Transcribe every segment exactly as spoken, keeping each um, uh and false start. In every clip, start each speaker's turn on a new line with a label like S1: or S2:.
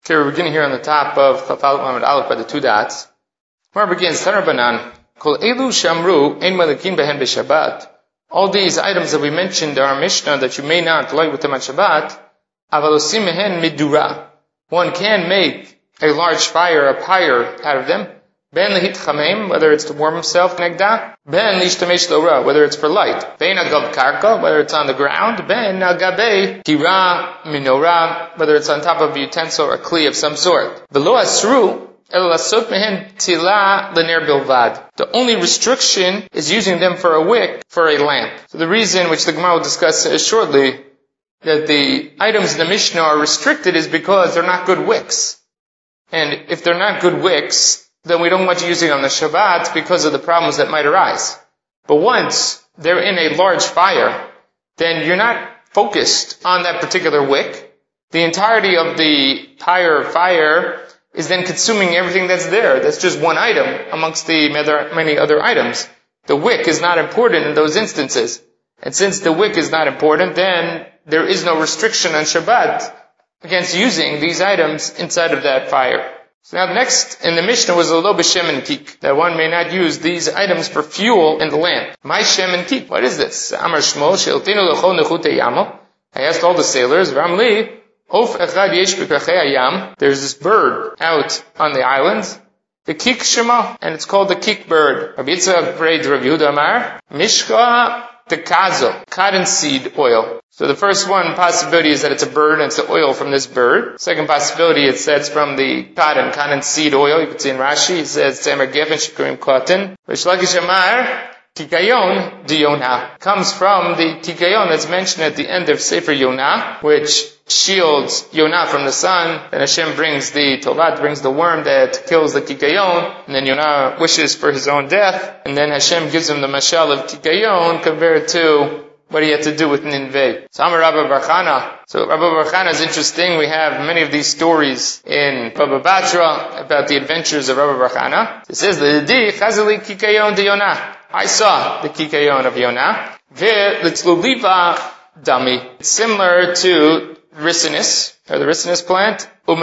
S1: Okay, we're beginning here on the top of Chafal Muhammad Aleph by the two dots. Where it begins, Tanar Banan, Kol Elu Shamru, Ein Malikin Behen B'Shabbat. All these items that we mentioned in our Mishnah that you may not light with them on Shabbat, Avalosim Mehen Midura. One can make a large fire, a pyre out of them. Ben Lehit Chamem, whether it's to warm himself, Negda. Ben Lishtamesh Lora, whether it's for light. Ben Agav Karka, whether it's on the ground. Ben Agabe Kira Minora, whether it's on top of a utensil or a kli of some sort. Velo Asru, El Lasot Mehen Tila Lener Bilvad. The only restriction is using them for a wick, for a lamp. So the reason, which the Gemara will discuss shortly, that the items in the Mishnah are restricted is because they're not good wicks. And if they're not good wicks, then we don't want you using on the Shabbat because of the problems that might arise. But once they're in a large fire, then you're not focused on that particular wick. The entirety of the pyre fire is then consuming everything that's there. That's just one item amongst the many other items. The wick is not important in those instances. And since the wick is not important, then there is no restriction on Shabbat against using these items inside of that fire. So now next in the Mishnah was a lo b'shemen kik, that one may not use these items for fuel in the lamp. My shemen kik, what is this? Amar Shmuel, she'iltinu lecho nechute yamo. I asked all the sailors, Ramli, of echad yesh b'krachei hayam. There's this bird out on the islands, the kik shema, and it's called the kik bird. Rabbi Yitzchak prayed Rav Yehuda Amar, mishka tekazo, cotton seed oil. So the first one possibility is that it's a bird and it's the oil from this bird. Second possibility, it says from the cotton, cotton seed oil. You can see in Rashi, it says, Tzemer gefen shikurim cotton. V'shlakish amar, tikayon di Yonah. Comes from the tikayon that's mentioned at the end of Sefer Yonah, which shields Yonah from the sun. Then Hashem brings the Tovat, brings the worm that kills the tikayon. And then Yonah wishes for his own death. And then Hashem gives him the mashal of tikayon compared to what he had to do with Ninveh. So Amar Rabba Bar Chana. So Rabba Bar Chana is interesting. We have many of these stories in Baba Batra about the adventures of Rabba Bar Chana. It says, L'di chazali kikayon de Yonah. I saw the kikayon of Yonah. Ve'litzluliva dami. It's similar to ricinus, or the ricinus plant.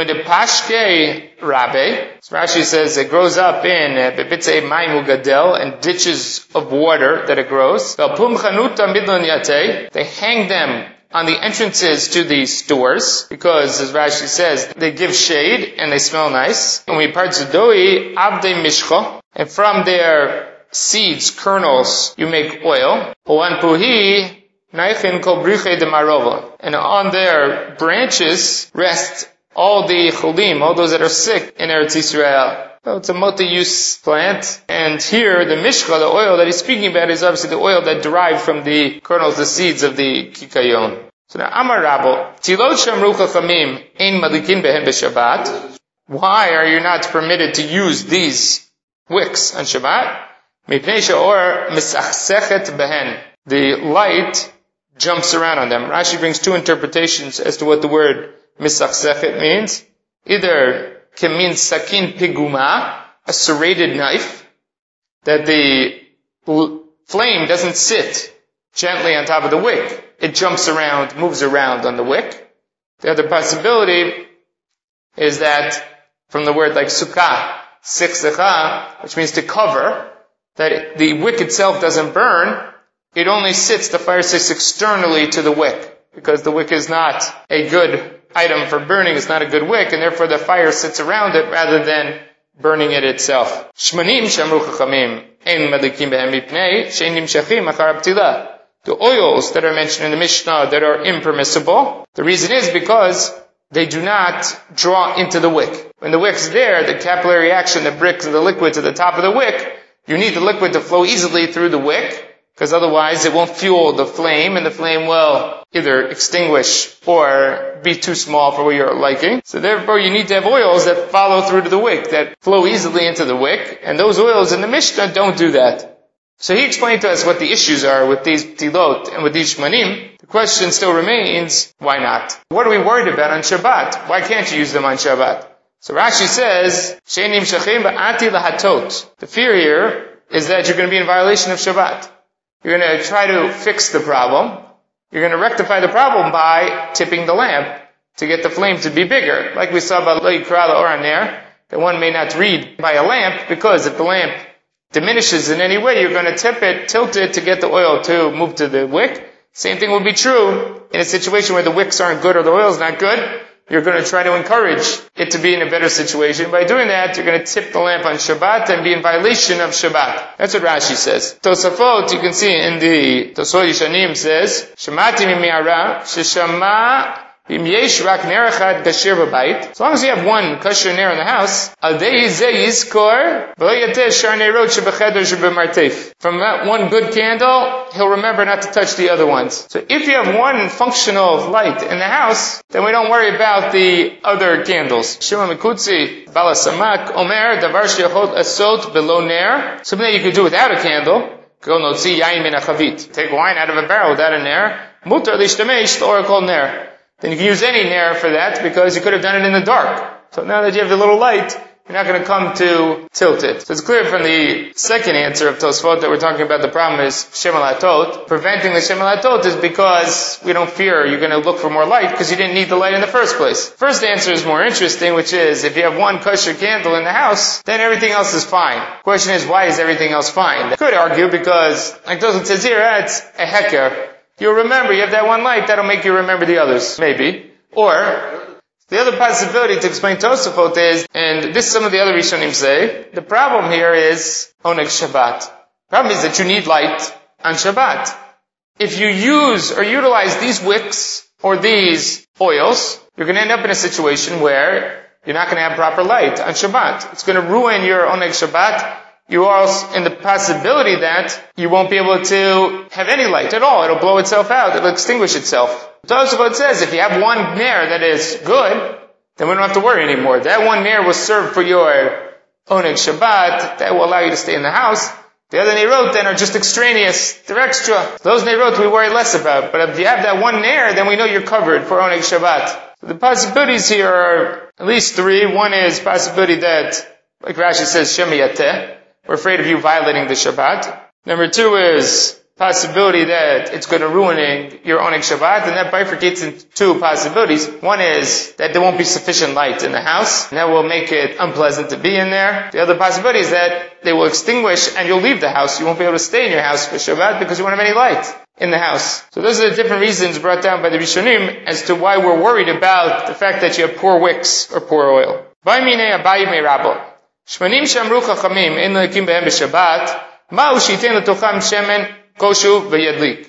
S1: Umedepashke rabe. So Rashi says it grows up in bebitze maimu gadel, and ditches of water that it grows. Velpum chanuta midlon yate. They hang them on the entrances to the stores because, as Rashi says, they give shade and they smell nice. And we partzudoi abde mishcho, and from their seeds, kernels, you make oil. Oan puhi naichin kol briche de marova, and on their branches rest all the cholim, all those that are sick in Eretz Yisrael. So it's a multi-use plant. And here, the mishcha, the oil that he's speaking about, is obviously the oil that derived from the kernels, the seeds of the kikayon. So now, Amar Rabbo, Tilot shamru chachamim ein malikin behen b'Shabbat. Why are you not permitted to use these wicks on Shabbat? Mipnei she'or misachsechet behen. The light jumps around on them. Rashi brings two interpretations as to what the word misachsechet means. Either can mean sakin piguma, a serrated knife, that the flame doesn't sit gently on top of the wick. It jumps around, moves around on the wick. The other possibility is that from the word like sukkah, siksecha, which means to cover, that the wick itself doesn't burn, it only sits, the fire sits externally to the wick, because the wick is not a good item for burning, it's not a good wick, and therefore the fire sits around it rather than burning it itself. Shmanim shamru chachamim ein madlikim behem mipnei she'ein nimshachim achar abtila. The oils that are mentioned in the Mishnah that are impermissible, the reason is because they do not draw into the wick. When the wick's there, the capillary action that brings the liquid to the top of the wick, you need the liquid to flow easily through the wick, because otherwise it won't fuel the flame, and the flame will either extinguish or be too small for what you're liking. So therefore you need to have oils that follow through to the wick, that flow easily into the wick, and those oils in the Mishnah don't do that. So he explained to us what the issues are with these tilot and with these shmanim. The question still remains, why not? What are we worried about on Shabbat? Why can't you use them on Shabbat? So Rashi says, she'ein nimshachim ba'ati lahatot. The fear here is that you're going to be in violation of Shabbat. You're going to try to fix the problem. You're going to rectify the problem by tipping the lamp. to get the flame to be bigger. Like we saw about Lo Yikra L'Or Haner, that one may not read by a lamp, because if the lamp diminishes in any way, you're going to tip it, tilt it to get the oil to move to the wick. Same thing will be true in a situation where the wicks aren't good or the oil's not good. You're going to try to encourage it to be in a better situation. By doing that, you're going to tip the lamp on Shabbat and be in violation of Shabbat. That's what Rashi says. Tosafot, you can see in the Tosafot Yishanim says, Shemati mimiara, sheshama bim yesh rak ner echad kasher b'bayit. As long as you have one kosher ner in the house, al dei zeh yizkor v'lo yateh shar nerot shebecheder shebemartef. From that one good candle, he'll remember not to touch the other ones. So if you have one functional light in the house, then we don't worry about the other candles. Shimon Mikutzi, Bala Samak, Omer, Davar sheyachol asot below ner. Something that you could do without a candle. Go notzi yain min achavit. Take wine out of a barrel without a ner. Mutar lishtamesh, the oracle ner. Then you can use any ner for that, because you could have done it in the dark. So now that you have the little light, you're not going to come to tilt it. So it's clear from the second answer of Tosfot that we're talking about the problem is Shemal HaTot. Preventing the Shemal HaTot is because we don't fear you're going to look for more light because you didn't need the light in the first place. First answer is more interesting, which is if you have one kosher candle in the house, then everything else is fine. Question is, why is everything else fine? I could argue because, like Tosfot says here, it's a heker. You'll remember, you have that one light, that'll make you remember the others, maybe. Or, the other possibility to explain Tosafot is, and this some of the other Rishonim say, the problem here is Oneg Shabbat. The problem is that you need light on Shabbat. If you use or utilize these wicks or these oils, you're going to end up in a situation where you're not going to have proper light on Shabbat. It's going to ruin your Oneg Shabbat. You are also in the possibility that you won't be able to have any light at all. It'll blow itself out. It'll extinguish itself. Tosafot says if you have one ner that is good, then we don't have to worry anymore. That one ner will serve for your Oneg Shabbat. That will allow you to stay in the house. The other nerot then are just extraneous. They're extra. Those nerot we worry less about. But if you have that one ner, then we know you're covered for Oneg Shabbat. So the possibilities here are at least three. One is possibility that, like Rashi says, Shemiyateh. We're afraid of you violating the Shabbat. Number two is possibility that it's going to ruin your Oneg Shabbat, and that bifurcates into two possibilities. One is that there won't be sufficient light in the house, and that will make it unpleasant to be in there. The other possibility is that they will extinguish and you'll leave the house. You won't be able to stay in your house for Shabbat because you won't have any light in the house. So those are the different reasons brought down by the Rishonim as to why we're worried about the fact that you have poor wicks or poor oil. Shmanim shamru chachamim ein lekim behem b'Shabbat, ma'u shitein letocham shemen koshu v'yadlik.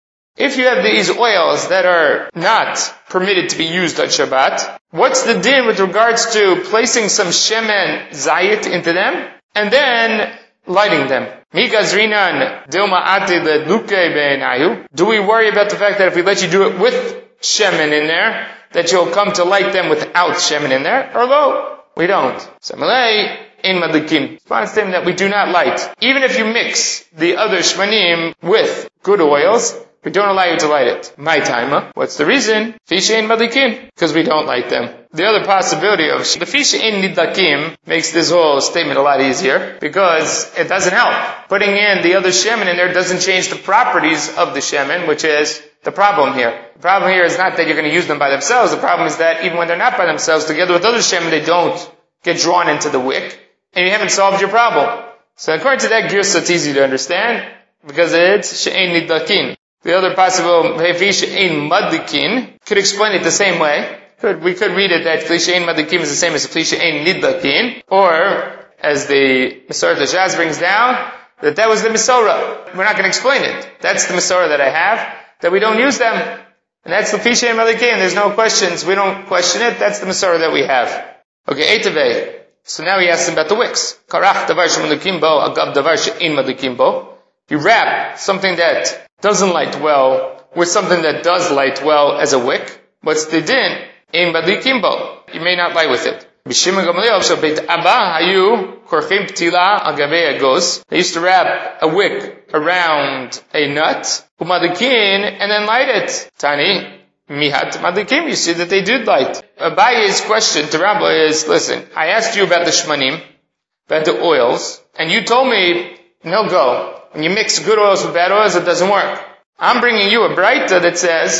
S1: If you have these oils that are not permitted to be used on Shabbat, what's the din with regards to placing some shemen zayit into them and then lighting them? Mi gazrinan dilma ati ledluke be'enayu. Do we worry about the fact that if we let you do it with shemen in there, that you'll come to light them without shemen in there? Or lo? We don't. Samalei in madlikin. Response to him that we do not light. Even if you mix the other shmanim with good oils, we don't allow you to light it. My time. What's the reason? Fisha in madlikin. Because we don't light them. The other possibility of the fisha in nidlakim makes this whole statement a lot easier because it doesn't help. Putting in the other shemen in there doesn't change the properties of the shemen, which is the problem here. The problem here is not that you're going to use them by themselves. The problem is that even when they're not by themselves, together with other shemen, they don't get drawn into the wick, and you haven't solved your problem. So according to that girsa, it's easy to understand because it's she'ein nidlakin. The other possible hefi she'ein madlikin could explain it the same way. Could, we could read it that Kli she'ein madlikin is the same as Kli she'ein nidlakin, or as the Masorah Shas brings down, that that was the Masorah. We're not going to explain it. That's the Masorah that I have. That we don't use them. And that's the Fisha and Malikim. There's no questions. We don't question it. That's the Masorah that we have. Okay, Eitaveh. So now he asks him about the wicks. Karach davar she'malikim bo, agav davar she'in malikim bo. You wrap something that doesn't light well with something that does light well as a wick. What's the din? In malikim bo. You may not light with it. B'shimon Gamliel shel beit Abba hayu korchim ptila al gavei agos. They used to wrap a wick around a nut, umadikin, and then light it. Tani, mihat madikim. You see that they did light. Abaye's question to Rabbi is, listen, I asked you about the shmanim, about the oils, and you told me, no go. When you mix good oils with bad oils, it doesn't work. I'm bringing you a braita that says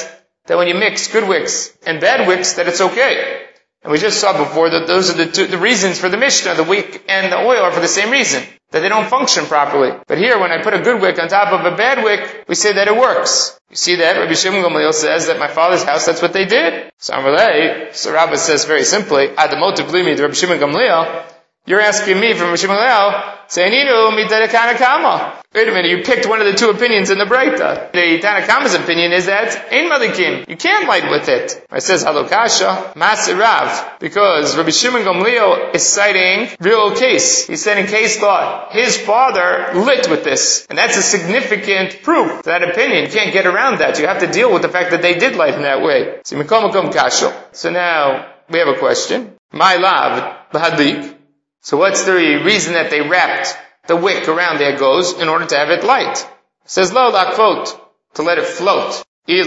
S1: that when you mix good wicks and bad wicks, that it's okay. And we just saw before that those are the two, the reasons for the Mishnah. The wick and the oil are for the same reason, that they don't function properly. But here, when I put a good wick on top of a bad wick, we say that it works. You see that? Rabbi Shimon Gamliel says that my father's house, that's what they did. So Amalei, so Rabbah says very simply, Adamotiv Limi, Rabbi Shimon Gamliel, you're asking me from Rabbi Shimon Gamliel, Sayininu mitad Tanakama. Wait a minute, you picked one of the two opinions in the Breita. The Tanakama's opinion is that Ein Malikim, you can't light with it. It says Halokasha, Masirav, because Rabbi Shimon Gamliel is citing real case. He's citing case law. His father lit with this. And that's a significant proof to that opinion. You can't get around that. You have to deal with the fact that they did light in that way. So Mikom Mikom Kasho. So now, we have a question. My lav, Bahadik. So what's the reason that they wrapped the wick around their goes in order to have it light? It says, lo lakfot, to let it float.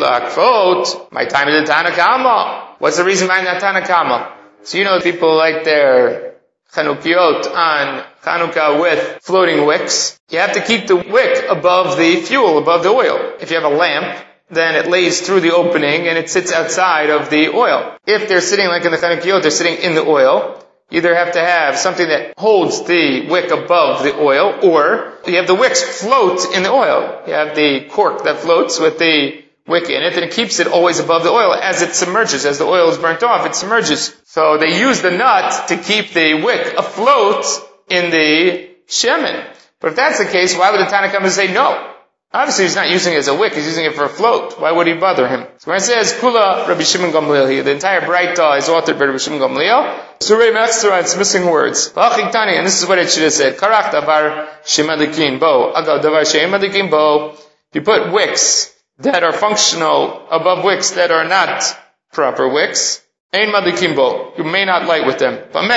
S1: Ilakfot, my time is the Tanakama. What's the reason behind that Tanakama? So you know people like their Chanukiot on Chanukah with floating wicks. You have to keep the wick above the fuel, above the oil. If you have a lamp, then it lays through the opening and it sits outside of the oil. If they're sitting like in the Chanukiot, they're sitting in the oil. You either have to have something that holds the wick above the oil, or you have the wicks float in the oil. You have the cork that floats with the wick in it, and it keeps it always above the oil as it submerges. As the oil is burnt off, it submerges. So they use the nut to keep the wick afloat in the shemen. But if that's the case, why would the Tanakhama say no? Obviously he's not using it as a wick, he's using it for a float. Why would he bother him? So when it says, Kula Rabbi Shimon Gamliel here, the entire Breita is authored by Rabbi Shimon Gamliel. Surei Metzora, it's missing words. And this is what it should have said. Karach davar shemadikin bo. Agav davar shemadikin bo. You put wicks that are functional above wicks that are not proper wicks. Ein madikin bo. You may not light with them.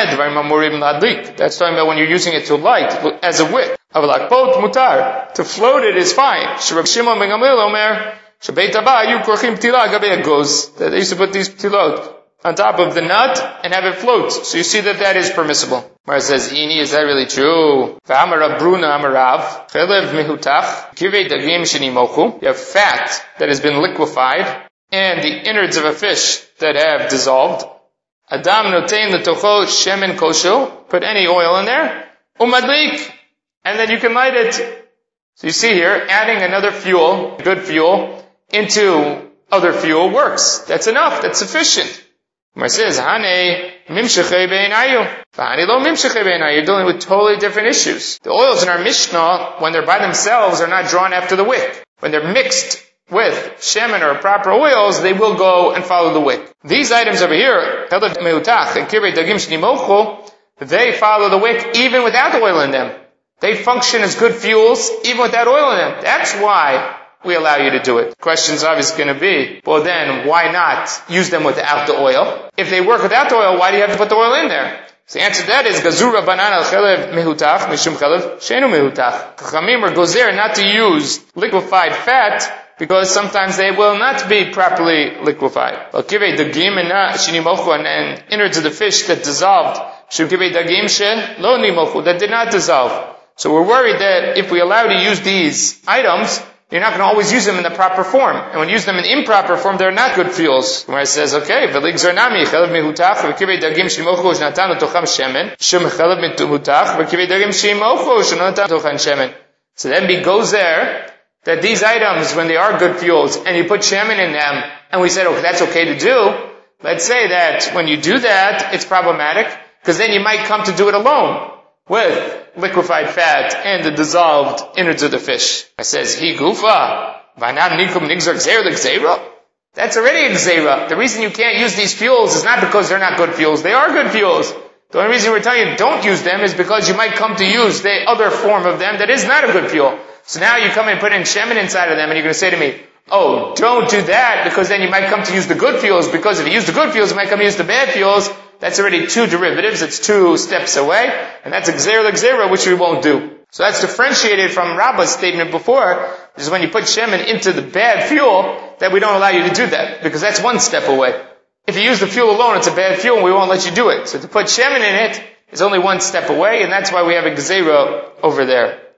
S1: That's talking about when you're using it to light as a wick. Avalakbot mutar. To float it is fine. Rabbi Shimon ben Gamliel omer. Shabeit haba yu korchim ptila gabe goes. They used to put these ptilot on top of the nut and have it float. So you see that that is permissible. Where it says, Ini, is that really true? V'amar Bruna amarav. Chelev mehutach. Kirvei dagim shenimochu. You have fat that has been liquefied and the innards of a fish that have dissolved. Adam notein letocho shemen kosho. Put any oil in there. Umadlik. And then you can light it. So you see here, adding another fuel, good fuel, into other fuel works. That's enough. That's sufficient. Where it says, Hane mimshechei be'enayu. Hane lo mimshechei be'enayu. You're dealing with totally different issues. The oils in our Mishnah, when they're by themselves, are not drawn after the wick. When they're mixed with shemen or proper oils, they will go and follow the wick. These items over here, Helad meutach and kirvei dagim shnimochu, they follow the wick even without the oil in them. They function as good fuels even without oil in them. That's why we allow you to do it. The question's obviously going to be, well then, why not use them without the oil? If they work without the oil, why do you have to put the oil in there? So the answer to that is, Gazura banan al chelev mehutach, mishum chelev shenu mehutach. Chachamim are gozer not to use liquefied fat, because sometimes they will not be properly liquefied. Kivei dagim and shinimochu, and innards of the fish that dissolved, shum kivei dagim she lo nimochu, that did not dissolve. So we're worried that if we allow you to use these items, you're not going to always use them in the proper form. And when you use them in improper form, they're not good fuels. Where it says, okay, v'lig zarnami, chelev mehutach, v'kivei dagim shimochu, shnatan l'tocham shemen, shum chelev mehutach, v'kivei dagim shimochu, shnatan l'tocham shemen. So then it goes there, that these items, when they are good fuels, and you put shemen in them, and we said, okay, that's okay to do, let's say that when you do that, it's problematic, because then you might come to do it alone, with liquefied fat and the dissolved innards of the fish. It says, Hi gufa, v'anan nikum nigzar gzeir l'gzeira. That's already a gzeira. The reason you can't use these fuels is not because they're not good fuels. They are good fuels. The only reason we're telling you don't use them is because you might come to use the other form of them that is not a good fuel. So now you come and put in shemen inside of them and you're going to say to me, oh, don't do that because then you might come to use the good fuels, because if you use the good fuels, you might come to use the bad fuels. That's already two derivatives. It's two steps away. And that's a gzeira l'gzeira, which we won't do. So that's differentiated from Rabbah's statement before. This is when you put shemen into the bad fuel, that we don't allow you to do that. Because that's one step away. If you use the fuel alone, it's a bad fuel and we won't let you do it. So to put shemen in it is only one step away, and that's why we have a gzeira over there.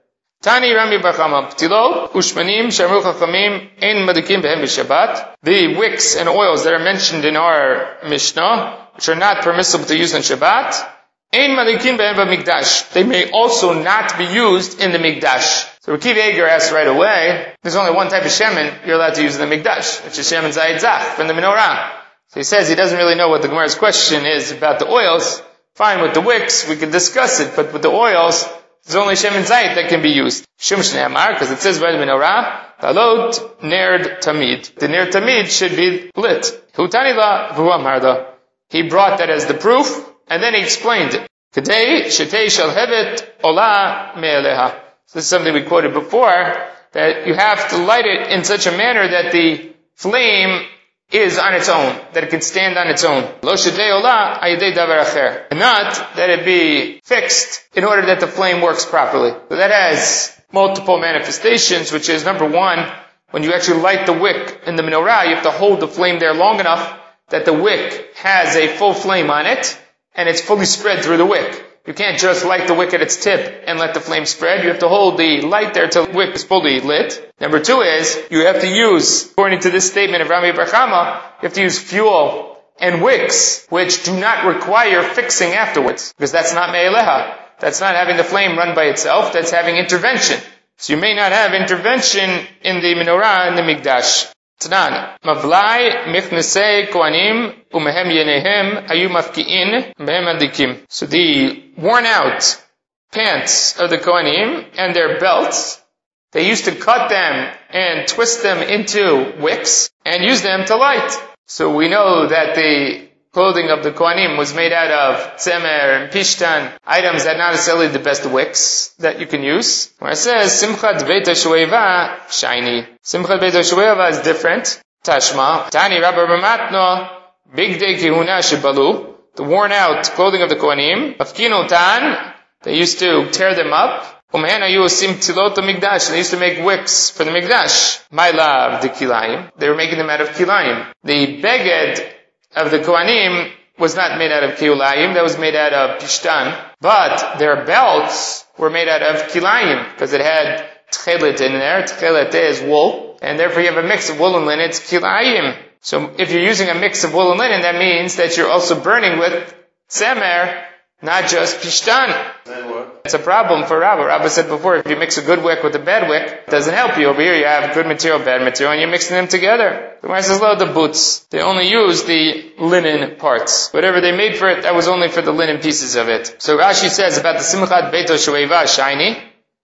S1: Tani Rami Bar Chama, Ptilot, Ushmanim, Shamru Chachamim, Ein Madikim Behem B'Shabbat. The wicks and oils that are mentioned in our Mishnah, which are not permissible to use on Shabbat, Ein Madikim Behem B'Mikdash. They may also not be used in the Mikdash. So Rekiv Eger asks right away, there's only one type of shemen you're allowed to use in the Mikdash, which is shemen Zayit Zach, from the menorah. So he says he doesn't really know what the Gemara's question is about the oils. Fine, with the wicks, we can discuss it, but with the oils, there's only shemen Zayit that can be used. Shum Shnei Amar, because it says by the menorah, Talot Nerd Tamid. The Nerd Tamid should be lit. Hutani la V'hu Amar la. He brought that as the proof, and then he explained it. Kedei Shetei Shel Hevet Ola Me'eleha. So this is something we quoted before, that you have to light it in such a manner that the flame is on its own, that it can stand on its own. Lo shedei ola ayedei davar acher. And not that it be fixed in order that the flame works properly. So that has multiple manifestations, which is number one, when you actually light the wick in the menorah, you have to hold the flame there long enough that the wick has a full flame on it, and it's fully spread through the wick. You can't just light the wick at its tip and let the flame spread. You have to hold the light there till the wick is fully lit. Number two is, you have to use, according to this statement of Rami Bar Chama, you have to use fuel and wicks, which do not require fixing afterwards. Because that's not me'eleha. That's not having the flame run by itself, that's having intervention. So you may not have intervention in the menorah and the mikdash. Tanan, Mavlai, Michnesei, Kohanim, Umehem Yenehem, Ayu Mafki'in, Mehem Adikim. So the worn out pants of the Kohanim and their belts, they used to cut them and twist them into wicks and use them to light. So we know that the clothing of the Kohanim was made out of tzemer and pishtan, items that not necessarily the best wicks that you can use. Where it says, Simchat Beit HaShueva, shiny. Simchat Beit HaShueva is different. Tashma. Tani Rabba Ramatno, Bigdei Kehuna Shebalu, the worn out clothing of the Kohanim. Afkinu Tan, they used to tear them up. Umhen Ayu Osim Tzilot HaMikdash, they used to make wicks for the Mikdash. My love, the Kilayim. They were making them out of Kilayim. The Beged of the Kohanim was not made out of Kilayim, that was made out of Pishtan. But their belts were made out of Kilayim, because it had Tchelet in there. Tchelet is wool, and therefore you have a mix of wool and linen, it's Kilayim. So if you're using a mix of wool and linen, that means that you're also burning with Tzemer, not just Pishtan. It's a problem for Rabba. Rabba said before, if you mix a good wick with a bad wick, it doesn't help you. Over here you have good material, bad material, and you're mixing them together. The Gemara says, lo, the boots. They only use the linen parts. Whatever they made for it, that was only for the linen pieces of it. So Rashi says about the Simchat Beit HaShueva, shiny,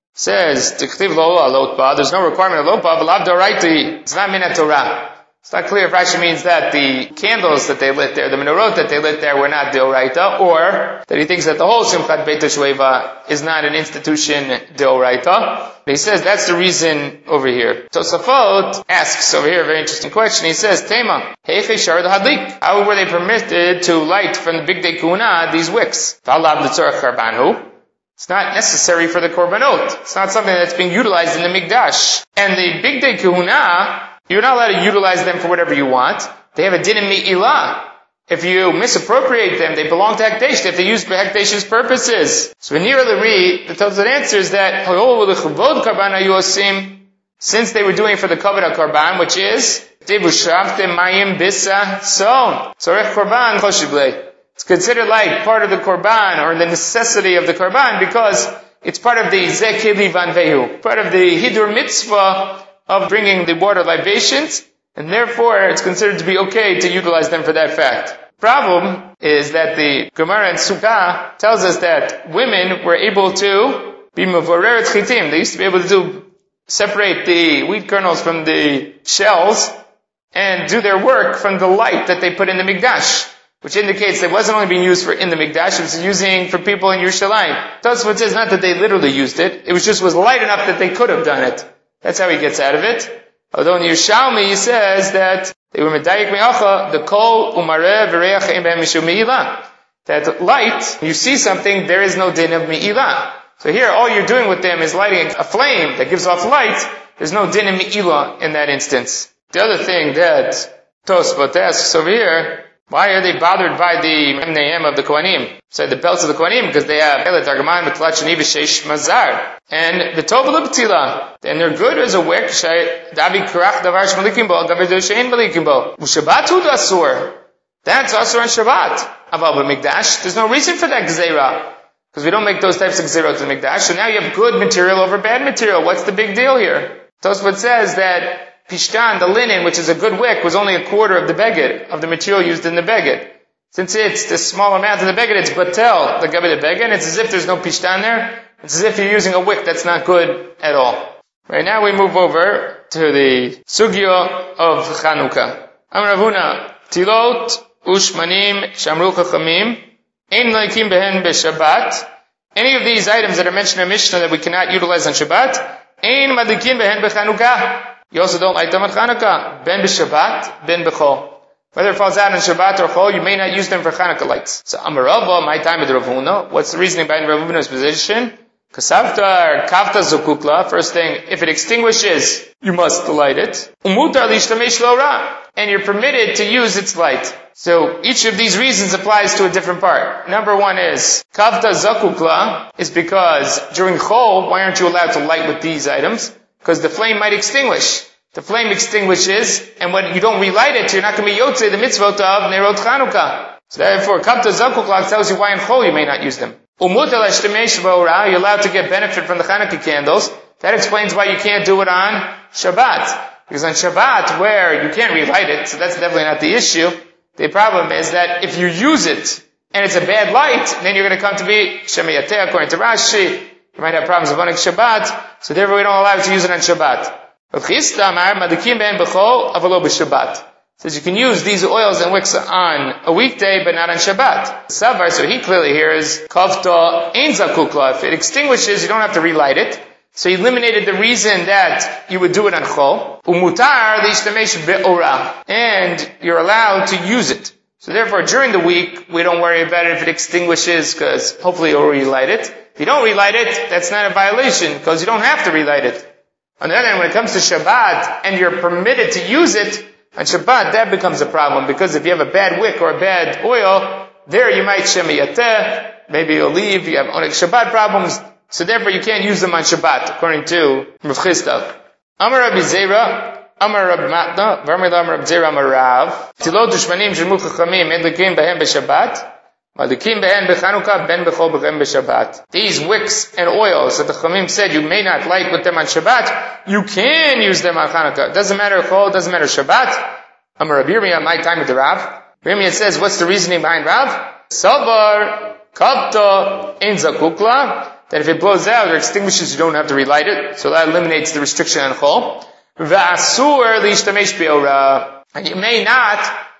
S1: says, Tichtiv lo alotba, there's no requirement of lotba, but lav doraiti, it's not minat Torah. It's not clear if Rashi means that the candles that they lit there, the menorot that they lit there were not deoraita, or that he thinks that the whole Simchat Beit HaShueva is not an institution deoraita. But he says that's the reason over here. Tosafot asks over here a very interesting question. He says, Tema, heiche shar hadlik. How were they permitted to light from the Bigdei Kehuna these wicks? V'alav l'tzorach karbanhu. It's not necessary for the korbanot. It's not something that's being utilized in the Mikdash. And the Bigdei Kehuna, you're not allowed to utilize them for whatever you want. They have a din in mi'ilah. If you misappropriate them, they belong to Hekdesh. They have to use for Hekdesh's purposes. So when near the re, the Tosafot answers that, since they were doing for the Kavod HaKarban, which is, it's considered like part of the Korban, or the necessity of the Korban, because it's part of the Zekeli Van Vehu, part of the Hidur Mitzvah of bringing the water libations, and therefore it's considered to be okay to utilize them for that fact. Problem is that the Gemara in Sukkah tells us that women were able to be mevoreret chitim. They used to be able to do, separate the wheat kernels from the shells and do their work from the light that they put in the Mikdash, which indicates that it wasn't only being used for in the Mikdash, it was using for people in Yerushalayim. Tosafot says not that they literally used it, it was just was light enough that they could have done it. That's how he gets out of it. Although in Yerushalmi he says that they were medayik me'acha, the kol umareh v'reach ein behem mishum me'ilah. That light, you see something, there is no din of me'ilah. So here all you're doing with them is lighting a flame that gives off light. There's no din of me'ilah in that instance. The other thing that Tosafot asks over here, Why are they bothered by the Memneim of the Kohanim? So the belts of the Kohanim, because they have Elet Argaman, Betlat Shani, V'Sheish Mazar. And the Tovah L'B'tila. And they're good as a wick, Davi Karach Davar Shmalikim Bo, Davar Doshein Malikim Bo. U'Shabbat Hu Asur. That's Asur on Shabbat. Aval B'Mikdash. There's no reason for that Gzeira. Because we don't make those types of Gzeirot in the Mikdash. So now you have good material over bad material. What's the big deal here? Tosfot says that Pishtan, the linen, which is a good wick, was only a quarter of the beged, of the material used in the beged. Since it's the small amount of the beged, it's batel, the gabi the beged, and it's as if there's no Pishtan there. It's as if you're using a wick that's not good at all. Right now we move over to the Sugya of Chanukah. Amar Ravuna, Tilot, Ushmanim, Shamru Chachamim, Ein Laikim Behen B'Shabbat. Any of these items that are mentioned in Mishnah that we cannot utilize on Shabbat, Ein Madlikim Behen B'Chanukah. You also don't light them on Chanukah. Ben b'Shabbat, ben b'Chol. Whether it falls out on Shabbat or Chol, you may not use them for Chanukah lights. So Amar Rava, my time with Rav Huna. What's the reasoning behind Rav Huna's position? Kasavta or Kavta Zukukla. First thing, if it extinguishes, you must light it. Umutar l'ishtamesh lo ra. And you're permitted to use its light. So each of these reasons applies to a different part. Number one is, Kavta Zakukla is because during Chol, why aren't you allowed to light with these items? Because the flame might extinguish. The flame extinguishes, and when you don't relight it, you're not going to be yotzei the mitzvot of Nerot Chanukah. So therefore, Kavta Zakuklak tells you why in Chol you may not use them. Umut el hashtamesh v'ora, you're allowed to get benefit from the Chanukah candles. That explains why you can't do it on Shabbat. Because on Shabbat, where you can't relight it, so that's definitely not the issue. The problem is that if you use it, and it's a bad light, then you're going to come to be Shemayateh, according to Rashi. You might have problems of owning Shabbat, so therefore we don't allow you to use it on Shabbat. Says you can use these oils and wicks on a weekday, but not on Shabbat. Savar, so he clearly here is Kavta Ein Zakukla. If it extinguishes, you don't have to relight it. So he eliminated the reason that you would do it on Chol. Umutar l'ishtamesh be'ora. And you're allowed to use it. So therefore, during the week, we don't worry about it if it extinguishes, because hopefully you'll relight it. If you don't relight it, that's not a violation, because you don't have to relight it. On the other hand, when it comes to Shabbat, and you're permitted to use it, on Shabbat, that becomes a problem, because if you have a bad wick or a bad oil, there you might shemiyateh, maybe you'll leave, you have onik Shabbat problems, so therefore you can't use them on Shabbat, according to Rav Chisda. Amar Rabbi Zera, Amar Rabbi Matna, Varmila Amar Rabbi Zera Amar Rav, Tilot Ushmanim Shemu Chachamim, Medlikim Behem B'Shabbat, Medlikim Behem B'Chanukah, Ben B'Chol Behem B'Shabbat. These wicks and oils that the Chamim said you may not light with them on Shabbat, you can use them on Chanukah. It doesn't matter Chol, it doesn't matter Shabbat. Amar Rabbi Yirmiyah, my time with the Rav. Yirmiyah says, what's the reasoning behind Rav? Savar, Kapta, Ein Zakukla, that if it blows out or extinguishes, you don't have to relight it. So that eliminates the restriction on Chol. V'asur l'ishtamesh be'ora. And you may not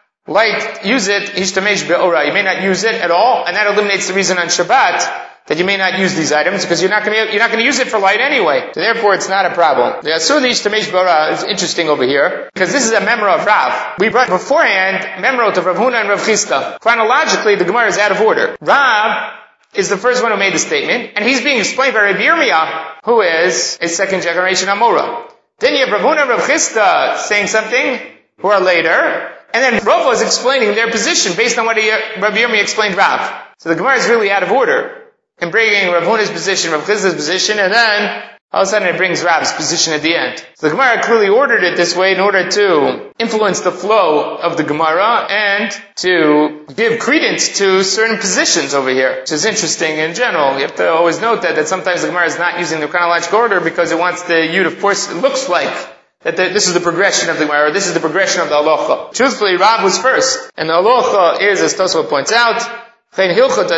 S1: light, use it, ishtamesh be'ora. You may not use it at all, and that eliminates the reason on Shabbat that you may not use these items, because you're not going to, you're not going to use it for light anyway. So therefore it's not a problem. The asur l'ishtamesh be'ora is interesting over here, because this is a memra of Rav. We brought beforehand memrot of Rav Huna and Rav Chisda. Chronologically, the Gemara is out of order. Rav is the first one who made the statement, and he's being explained by Rabbi Yirmiyah, who is a second generation Amora. Then you have Rav Huna and Rav Chisda saying something, who are later, and then Rav is explaining their position based on what he, Rabbi Yirmiyah explained Rav. So the Gemara is really out of order, in bringing Rav Huna's position, Rav Chisda's position, and then all of a sudden it brings Rav's position at the end. So the Gemara clearly ordered it this way in order to influence the flow of the Gemara and to give credence to certain positions over here, which is interesting in general. You have to always note that, that sometimes the Gemara is not using the chronological order because it wants the Yud, of course, it looks like that the, this is the progression of the Gemara, or this is the progression of the Halacha. Truthfully, Rav was first, and the Halacha is, as Tosfot points out, you're not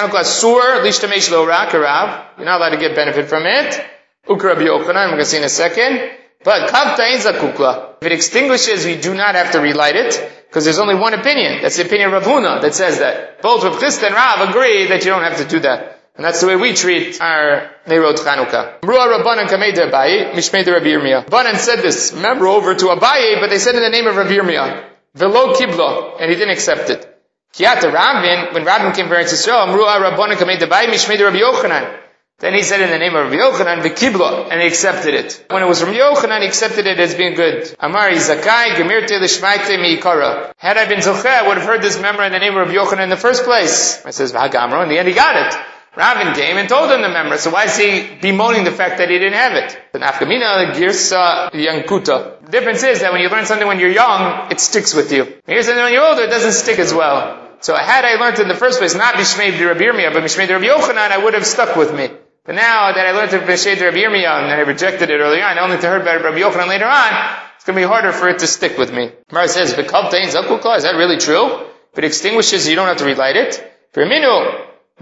S1: allowed to get benefit from it. Ukra Rabbi Yochanan, I'm going to see in a second. But Kavta Ein Zakukla. If it extinguishes, we do not have to relight it, because there's only one opinion. That's the opinion of Rav Huna that says that. Both Rav Chisda and Rav agree that you don't have to do that. And that's the way we treat our Neirot Chanukah. Mruah Rabbanan Kamei de Abaye, Mishmei de Rabbi Yirmiyah. Rabbanan said this, remember, over to Abaye, but they said in the name of Rabbi Yirmiyah. Velo Kiblo, and he didn't accept it. Kiyata Ravin, when Ravin came for Eretz Yisrael, Mruah Rabbanan Kamei de Abaye, Mishmei de Rabbi Yochanan. Then he said in the name of Rabbi Yochanan, V'kibla, and he accepted it. When it was from Yochanan, he accepted it as being good. Amari Zakai, Gemirte Lishmaite Mi'ikara. Had I been Zocheh, I would have heard this memra in the name of Rabbi Yochanan in the first place. I says, V'hagamro, in the end he got it. Ravin came and told him the memra, so why is he bemoaning the fact that he didn't have it? The Nafkamina, Girsa Yankuta. The difference is that when you learn something when you're young, it sticks with you. When you hear something when you're older, it doesn't stick as well. So had I learned in the first place, not Mishmei Rabbi Yirmiyah, but Mishmei Rabbi Yochanan, I would have stuck with me. But now that I learned to Mishmei Rabbi Yirmiyah, and I rejected it earlier on, only to heard about Rabbi Yochanan later on, it's going to be harder for it to stick with me. Mara says, is that really true? If it extinguishes, you don't have to relight it. Firminu,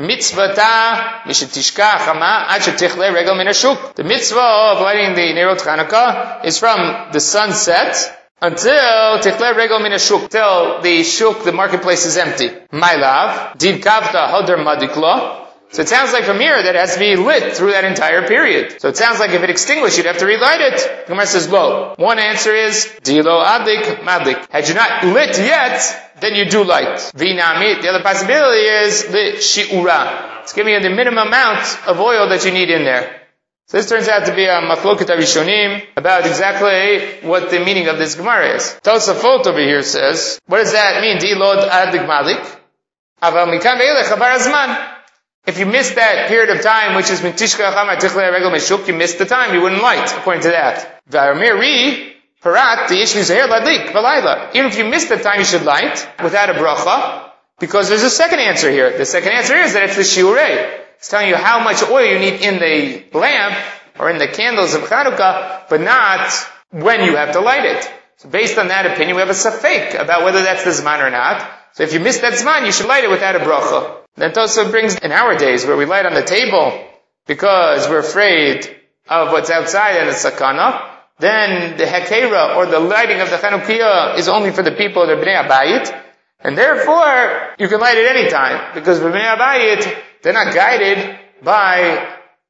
S1: mitzvata mishetishka chama ad shetichle regel min hashuk. The mitzvah of lighting the Nerot Chanukah is from the sunset until tichle regel min hashuk, till the shuk, the marketplace, is empty. My love, did kavta hodar madikla. So it sounds like from here that it has to be lit through that entire period. So it sounds like if it extinguished, you'd have to relight it. The Gemara says, lo. One answer is, dilo adlik madlik. Had you not lit yet, then you do light. Vinamit. The other possibility is the shi'ura. It's giving you the minimum amount of oil that you need in there. So this turns out to be a machloket harishonim about exactly what the meaning of this Gemara is. Tosafot over here says, what does that mean? Dilo adlik madlik. Aval mikam ve'elech habar azman. If you missed that period of time, which is Tishka Chama Tichle Regel Meshuk, you missed the time, you wouldn't light, according to that. V'armiri, Parat, the issue is here, Ladlik, Valayla. Even if you missed the time, you should light, without a bracha, because there's a second answer here. The second answer is that it's the Shiurei. It's telling you how much oil you need in the lamp, or in the candles of Chanukah, but not when you have to light it. So based on that opinion, we have a safek about whether that's the Zman or not. So if you missed that Zman, you should light it without a bracha. That also brings in our days where we light on the table because we're afraid of what's outside and the sakana. Then the hekera or the lighting of the Chanukiah is only for the people of the Bnei Abayit. And therefore, you can light it any time because the Bnei Abayit, they're not guided by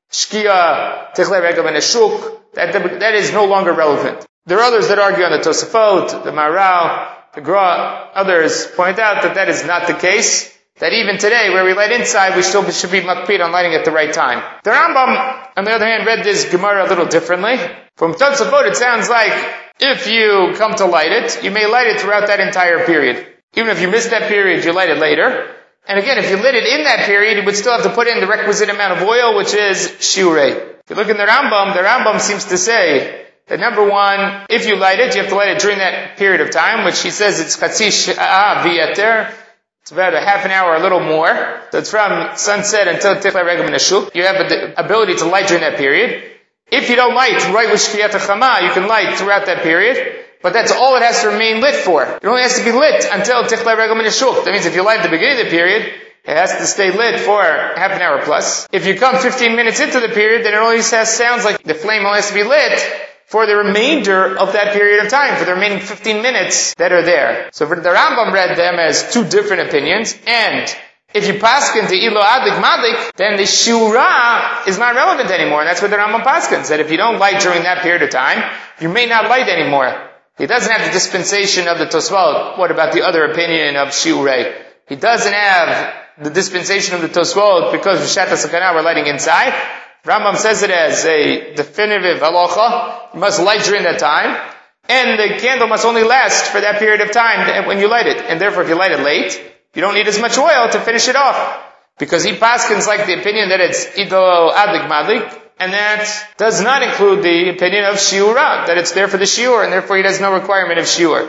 S1: Shkia, Tichle Regel and Shuk. That, that is no longer relevant. There are others that argue on the Tosafot, the Maral, the Gra, others point out that that is not the case. That even today, where we light inside, we still should be makpid on lighting at the right time. The Rambam, on the other hand, read this Gemara a little differently. From Tosafot, it sounds like if you come to light it, you may light it throughout that entire period. Even if you missed that period, you light it later. And again, if you lit it in that period, you would still have to put in the requisite amount of oil, which is shiurei. If you look in the Rambam, the Rambam seems to say that number one, if you light it, you have to light it during that period of time, which he says it's chatzi sha'ah v'yater. It's about a half an hour, a little more. So it's from sunset until Tichle Regel Min Hashuk. You have the ability to light during that period. If you don't light right with Shkiyat HaChama, you can light throughout that period. But that's all it has to remain lit for. It only has to be lit until Tichle Regel Min Hashuk. That means if you light at the beginning of the period, it has to stay lit for half an hour plus. If you come fifteen minutes into the period, then it only has, sounds like the flame only has to be lit for the remainder of that period of time, for the remaining fifteen minutes that are there. So the Rambam read them as two different opinions, and if you paskin to ilo adlik madlik, then the shura is not relevant anymore, and that's what the Rambam paskins, that if you don't light during that period of time, you may not light anymore. He doesn't have the dispensation of the Tosfot. What about the other opinion of shiurei? He doesn't have the dispensation of the Tosfot because Vishat HaSakana we're lighting inside. Rambam says it as a definitive halacha. You must light during that time. And the candle must only last for that period of time when you light it. And therefore, if you light it late, you don't need as much oil to finish it off. Because he paskins like the opinion that it's idlo adlik madlik. And that does not include the opinion of shiura, that it's there for the shiur, and therefore he has no requirement of shiur.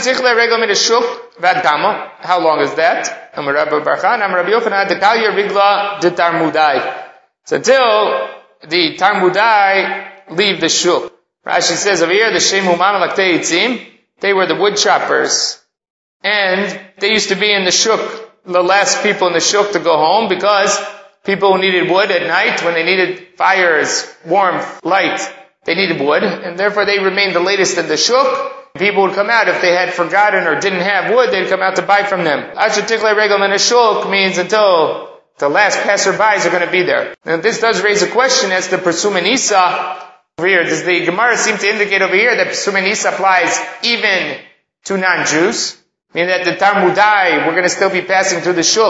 S1: How long is that? So until the Tarmudai leave the shuk. Rashi says over here, the Shemu Mamalak Teitzim, they were the wood choppers. And they used to be in the shuk, the last people in the shuk to go home, because people who needed wood at night, when they needed fires, warmth, light, they needed wood, and therefore they remained the latest in the shuk. People would come out if they had forgotten or didn't have wood, they'd come out to buy from them. Ashetikle Regel in a shuk means until the last passerbys are going to be there. Now this does raise a question as to Persumen Isa over here. Does the Gemara seem to indicate over here that Persumen Isa applies even to non-Jews? Meaning that the Tarmudai, we're going to still be passing through the shuk,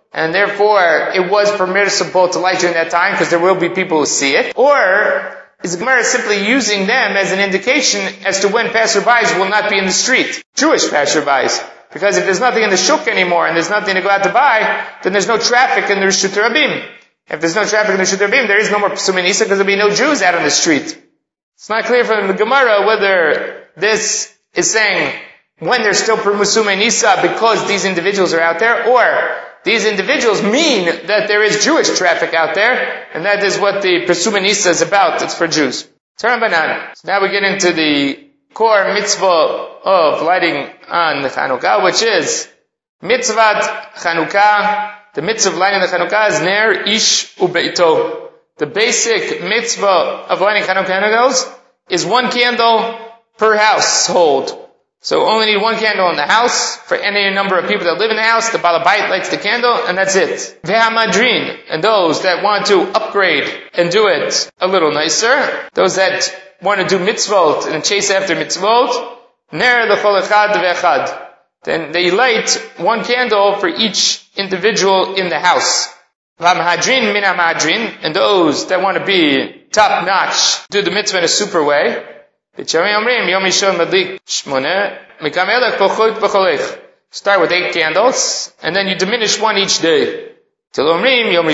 S1: and therefore it was permissible to light during that time because there will be people who see it? Or is the Gemara simply using them as an indication as to when passerbys will not be in the street? Jewish passerbys. Because if there's nothing in the shuk anymore and there's nothing to go out to buy, then there's no traffic in the Rishut Rabim. If there's no traffic in the Rishut Rabim, there is no more Pesumei Nisa because there'll be no Jews out on the street. It's not clear from the Gemara whether this is saying when there's still Pesumei Nisa because these individuals are out there, or these individuals mean that there is Jewish traffic out there, and that is what the Pesumei Nisa is about. It's for Jews. Turn banan. So now we get into the core mitzvah of lighting on the Chanukah, which is mitzvat Chanukah. The mitzvah of lighting the Chanukah is ner ish ubeito. The basic mitzvah of lighting Chanukah candles is one candle per household. So only need one candle in the house for any number of people that live in the house. The balabait lights the candle, and that's it. Ve'hamadrin, and those that want to upgrade and do it a little nicer, those that want to do mitzvot and chase after mitzvot, ner l'chol echad ve'echad. Then they light one candle for each individual in the house. V'hamahadrin min hamahadrin, and those that want to be top notch, do the mitzvah in a super way. Start with eight candles, and then you diminish one each day. On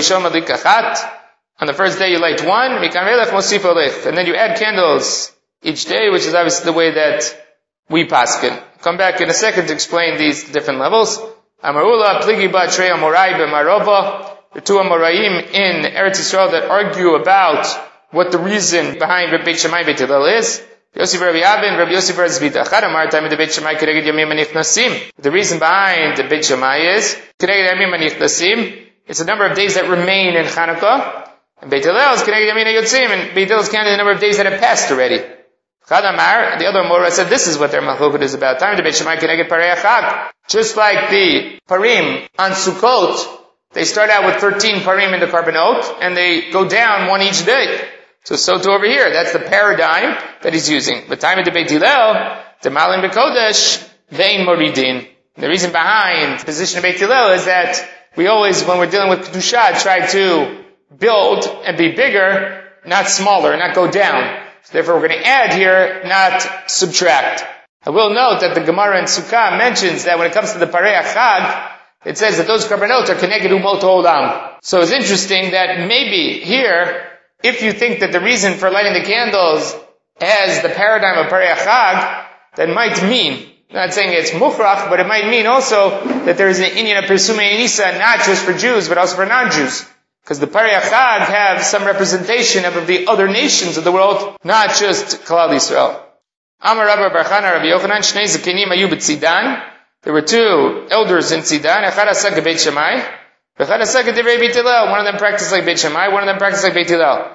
S1: the first day you light one, and then you add candles each day, which is obviously the way that we paskin. Come back in a second to explain these different levels. Amarula, Pligi ba Trei Amorai b'Marova, the two Amoraim in Eretz Yisrael that argue about what the reason behind Beit Shammai Beit Hillel is. Yosef Rabbi Avin, Rabbi Yosef Rabbi Zbita. Achad Amar Time the Beit Shammai Kereged Yamim Anichnasim. The reason behind the Beit Shammai is Kereged Yamim Anichnasim. It's the number of days that remain in Chanukah. And Beit Hillel is Kereged Yamim Yotzim, and Beit Hillel is counting the number of days that have passed already. Achad Amar, the other Amora said this is what their machlokut is about. Time the Beit Shammai Kereged Parei Achag. Just like the Parim on Sukkot, they start out with thirteen Parim in the Karbanot, and they go down one each day. So, so too over here. That's the paradigm that he's using. But time of the Beit Hillel, the Malim B'Kodesh, Vein Moridin. The reason behind the position of Beit Hillel is that we always, when we're dealing with Kedusha, try to build and be bigger, not smaller, not go down. So therefore we're going to add here, not subtract. I will note that the Gemara in Sukkah mentions that when it comes to the Parei Achag, it says that those Karbanot are Keneged Umot Olam. So it's interesting that maybe here, if you think that the reason for lighting the candles has the paradigm of Parei Achag, that might mean, I'm not saying it's mukhrach, but it might mean also that there is an inyan of Pesumei Nisa, not just for Jews, but also for non-Jews. Because the Parei Achag have some representation of the other nations of the world, not just Klal Yisrael. Amar Rabbi Bar Chana Rabbi Yochanan, Shnei Zakenim Ayu B'Tzidan. There were two elders in Tzidan, Echad Asag Beit Shammai, one of them practiced like Beit Shammai, one of them practiced like Beit Hillel.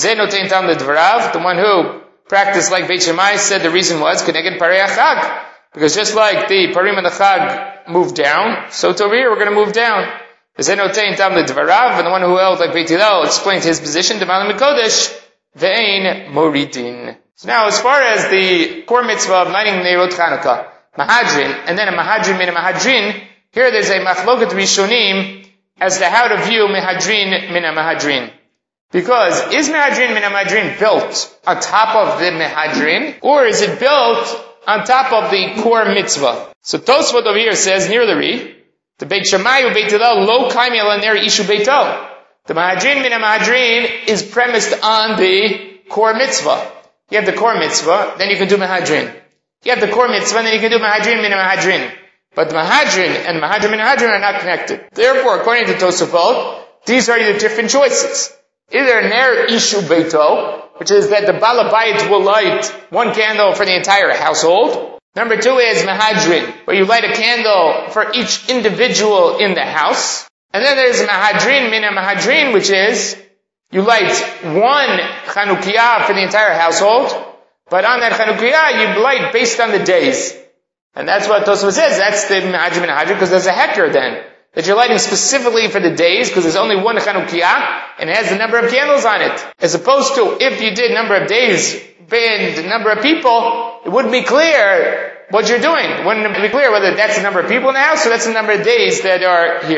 S1: The one who practiced like Beit Shammai said the reason was Keneged Parei Achag, because just like the Parim and the Chag moved down, so to over here we're going to move down. And the one who held like Beit Hillel explained his position, D'Malim Kodesh, Ve'ein Moridin. So now as far as the core mitzvah of lighting Neirot Chanukah, Mahadrin, and then a Mahadrin min a Mahadrin, here there's a Machloket Rishonim as to how to view Mehadrin min Mehadrin. Because, is Mehadrin min Mehadrin built on top of the Mehadrin, or is it built on top of the core mitzvah? So Tosfot over here says, near the Ri, the Beit Shammai u Beit Hillel lo kaimi ala ner ishu beito. The Mehadrin min Mehadrin is premised on the core mitzvah. You have the core mitzvah, then you can do Mehadrin. You have the core mitzvah, then you can do Mehadrin min Mehadrin. But Mahadrin and Mahadrin min Mahadrin are not connected. Therefore, according to Tosafot, these are either different choices. Either Ner Ishu Beito, which is that the Balabayit will light one candle for the entire household. Number two is Mahadrin, where you light a candle for each individual in the house. And then there's Mahadrin min Mahadrin, which is you light one Chanukiah for the entire household, but on that Chanukiah you light based on the days. And that's what Tosfot says. That's the Mahadrin min Mahadrin, because there's a hecker then. That you're lighting specifically for the days, because there's only one Chanukiah, and it has the number of candles on it. As opposed to, if you did number of days, and the number of people, it wouldn't be clear what you're doing. It wouldn't be clear whether that's the number of people in the house, or that's the number of days that are here.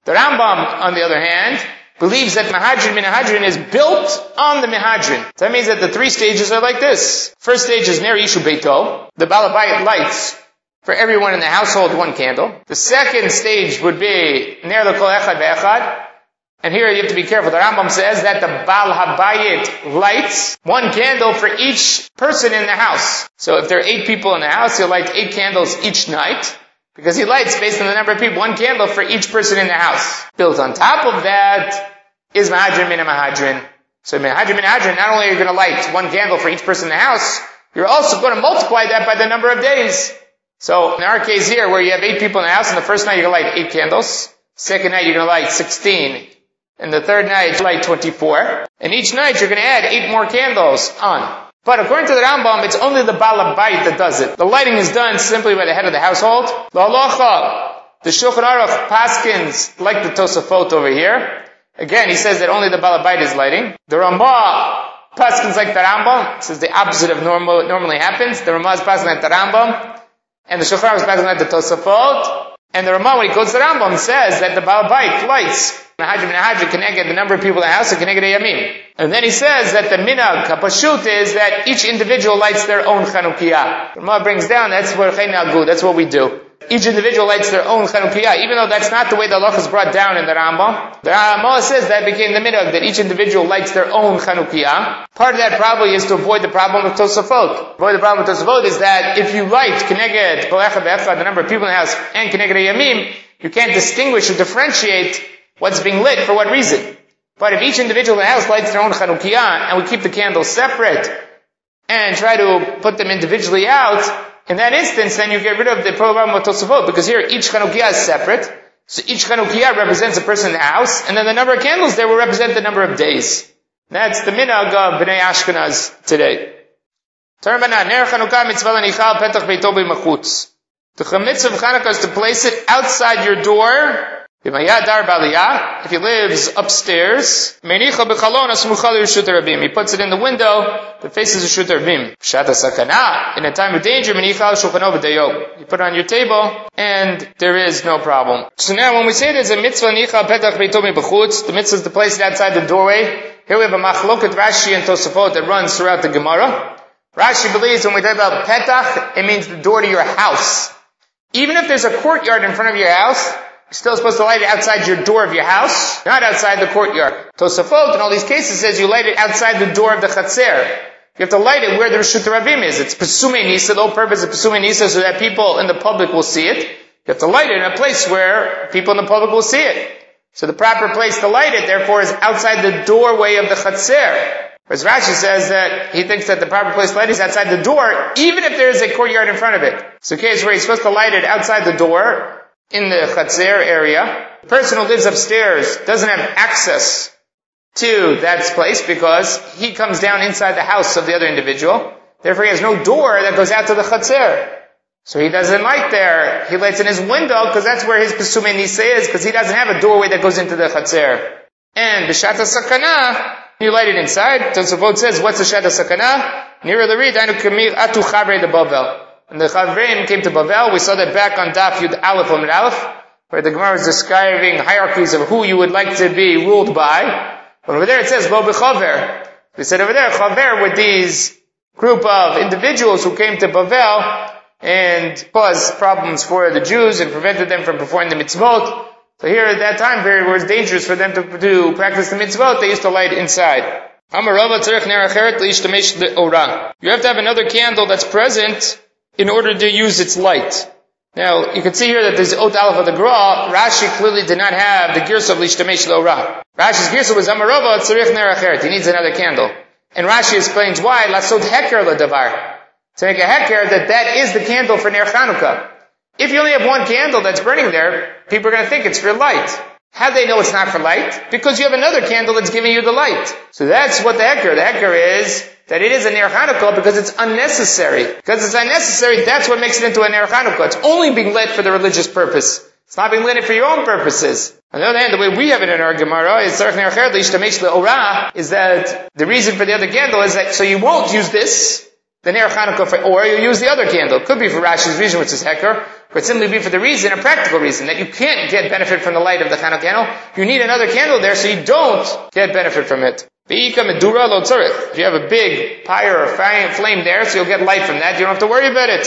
S1: The Rambam, on the other hand, believes that Mehadrin min Hadrin is built on the Mehadrin. So that means that the three stages are like this. First stage is Ner Ishu Beito. The Balabayit lights for everyone in the household one candle. The second stage would be Ner L'Kol Echad Ve'echad. And here you have to be careful. The Rambam says that the Bal Habayit lights one candle for each person in the house. So if there are eight people in the house, he'll light eight candles each night, because he lights based on the number of people, one candle for each person in the house. Built on top of that is Mehadrin min Mehadrin. So Mehadrin min Mehadrin, not only are you going to light one candle for each person in the house, you're also going to multiply that by the number of days. So in our case here, where you have eight people in the house, and the first night you're going to light eight candles, second night you're going to light sixteen, and the third night, light twenty-four. And each night, you're going to add eight more candles on. But according to the Rambam, it's only the Balabayit that does it. The lighting is done simply by the head of the household. The Halacha, the Shulchan Aruch paskins, like the Tosafot over here. Again, he says that only the Balabayit is lighting. The Ramah paskins like the Rambam. This is the opposite of normal, normally happens. The Ramah is paskins like the Rambam. And the Shulchan Aruch is paskins like the Tosafot. And the Ramah, when he quotes the Rambam, says that the Balabayit lights Mehadrin min Hadrin connected the number of people in the house and connected Yamim. And then he says that the minhag kapashut is that each individual lights their own Chanukiah. The Ramah brings down, that's what Chainagu, that's what we do. Each individual lights their own Chanukiah, even though that's not the way the halacha is brought down in the Rambam. The Rambam says that became the minhag, that each individual lights their own Chanukiah. Part of that probably is to avoid the problem of Tosafot. Avoid the problem of Tosafot is that if you light Keneged Kolecha Be'echad, the number of people in the house, and Keneged Yamim, you can't distinguish or differentiate what's being lit for what reason. But if each individual in the house lights their own Chanukiah, and we keep the candles separate, and try to put them individually out, in that instance, then you get rid of the problem of Tosafot, because here each Chanukiah is separate, so each Chanukiah represents a person in the house, and then the number of candles there will represent the number of days. That's the minhag of Bnei Ashkenaz today. The mitzvah of Chanukah is to place it outside your door. If he lives upstairs, he puts it in the window that faces Reshut Rabim. In a time of danger, you put it on your table, and there is no problem. So now when we say there's a mitzvah, the mitzvah is to place it outside the doorway. Here we have a machloket Rashi and Tosafot that runs throughout the Gemara. Rashi believes when we talk about petach, it means the door to your house. Even if there's a courtyard in front of your house, you're still supposed to light it outside your door of your house, not outside the courtyard. Tosafot, in all these cases, says you light it outside the door of the Chatzer. You have to light it where the Reshut Rabim is. It's Pesumei Nisa, the whole purpose of Pesumei Nisa, so that people in the public will see it. You have to light it in a place where people in the public will see it. So the proper place to light it, therefore, is outside the doorway of the Chatzer. Whereas Rashi says that he thinks that the proper place to light it is outside the door, even if there is a courtyard in front of it. It's a case where he's supposed to light it outside the door, in the Chatzer area. The person who lives upstairs doesn't have access to that place because he comes down inside the house of the other individual. Therefore, he has no door that goes out to the Chatzer. So he doesn't light there. He lights in his window because that's where his Pesumei Nisa is, because he doesn't have a doorway that goes into the Chatzer. And the B'shat HaSakana, you light it inside. Tosafot says, what's the B'shat HaSakana? Nira l'rid, ainu kamir atu chavrei de Bavel. When the Chavreim came to Bavel, we saw that back on Daf Yud Aleph Amud Aleph, where the Gemara is describing hierarchies of who you would like to be ruled by. But over there it says, Lo b'chaver. We said over there, Chaver with these group of individuals who came to Bavel and caused problems for the Jews and prevented them from performing the mitzvot. So here at that time period where it's dangerous for them to, to practice the mitzvot, they used to light inside. You have to have another candle that's present in order to use its light. Now, you can see here that there's the Ot Aleph of the Gra. Rashi clearly did not have the Girsa of Lishtamesh L'Ora. Rashi's Girsa was Amarova Tzarich Ner Acheret. He needs another candle. And Rashi explains why. Lasod Heker L'Davar. To make a Heker, that that is the candle for Ner Chanukah. If you only have one candle that's burning there, people are going to think it's for light. How do they know it's not for light? Because you have another candle that's giving you the light. So that's what the Heker. The Heker is that it is a Ner Chanukah because it's unnecessary. Because it's unnecessary, that's what makes it into a Ner Chanukah. It's only being lit for the religious purpose. It's not being lit for your own purposes. On the other hand, the way we have it in our Gemara is is that the reason for the other candle is that so you won't use this the Ner Chanukah, for, or you use the other candle. It could be for Rashi's reason, which is Heker, or it simply be for the reason, a practical reason, that you can't get benefit from the light of the Chanukah candle. You need another candle there so you don't get benefit from it. If you have a big pyre or flame there, so you'll get light from that, you don't have to worry about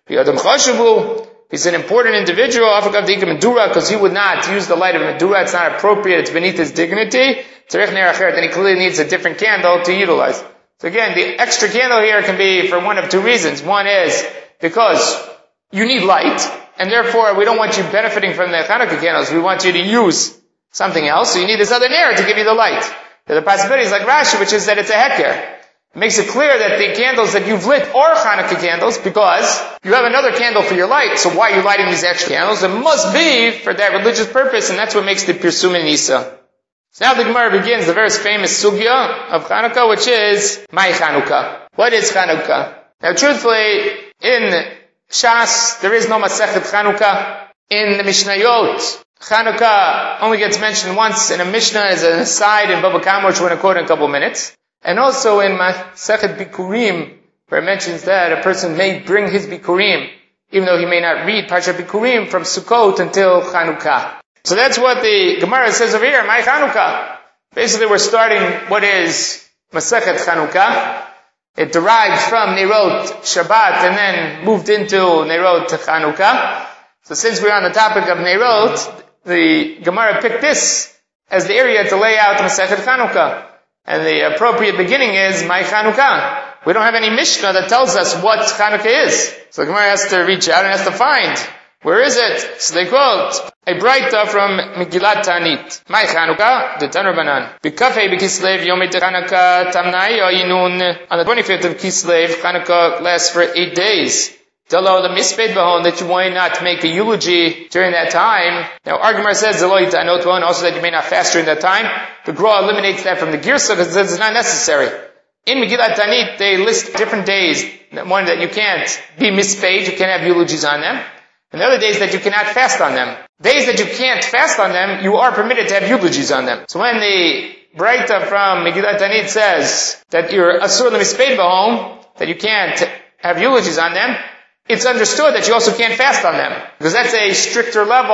S1: it. He's an important individual, because he would not use the light of Medura. It's not appropriate. It's beneath his dignity. Then he clearly needs a different candle to utilize. So again, the extra candle here can be for one of two reasons. One is because you need light, and therefore we don't want you benefiting from the Chanukah candles. We want you to use something else. So you need this other ner to give you the light. The possibility is like Rashi, which is that it's a heker. It makes it clear that the candles that you've lit are Chanukah candles because you have another candle for your light. So why are you lighting these extra candles? It must be for that religious purpose, and that's what makes the Pirsum Nisa. So now the Gemara begins the very famous sugya of Chanukah, which is my Chanukah. What is Chanukah? Now truthfully, in Shas, there is no Masechet Chanukah. In the Mishnayot, Chanukah only gets mentioned once in a Mishnah as an aside in Baba Kama, which we're going to quote in a couple of minutes. And also in Masechet Bikurim, where it mentions that a person may bring his Bikurim, even though he may not read Parshat Bikurim from Sukkot until Chanukah. So that's what the Gemara says over here, my Chanukah. Basically we're starting what is Masechet Chanukah. It derived from Nerot Shabbat and then moved into Nerot Chanukah. So since we're on the topic of Nerot, the Gemara picked this as the area to lay out Masechet Chanukah. And the appropriate beginning is my Chanukah. We don't have any Mishnah that tells us what Chanukah is. So the Gemara has to reach out and has to find, where is it? So they quote a Braita from Megillat Ta'anit. My Chanukah, the Tanur Banan. B'kafei b'Kislev Yom Chanukah Tamnai Yinun. On the twenty-fifth of Kislev, Chanukah lasts for eight days. Dalo the misped bahon, that you may not make a eulogy during that time. Now, Argamar says Dalo Yitanot bahon, also that you may not fast during that time. The Gra eliminates that from the Girsa because it says it's not necessary. In Megillat Ta'anit, they list different days. One that you can't be misped, you can't have eulogies on them. And the other days that you cannot fast on them. Days that you can't fast on them, you are permitted to have eulogies on them. So when the Braita from Megillat Ta'anit says that you're asur l'misped bahon, that you can't have eulogies on them, it's understood that you also can't fast on them. Because that's a stricter level